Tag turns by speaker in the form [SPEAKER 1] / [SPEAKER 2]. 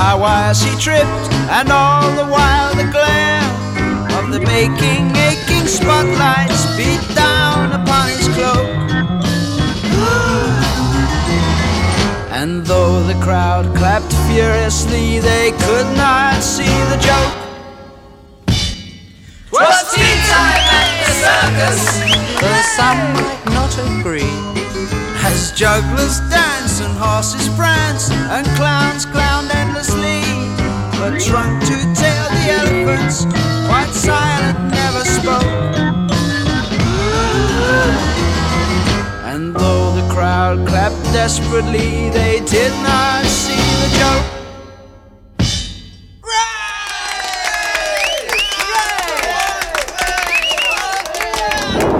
[SPEAKER 1] high wires he tripped, and all the while the glare of the baking, aching spotlights beat down upon his cloak. And though the crowd clapped furiously, they could not see the joke. 'Twas tea time at the circus, though some might not agree, as jugglers dance and horses prance and clowns clowned endlessly. But trunk to tail the elephants, quite silent, never spoke. And though the crowd clapped desperately, they did not see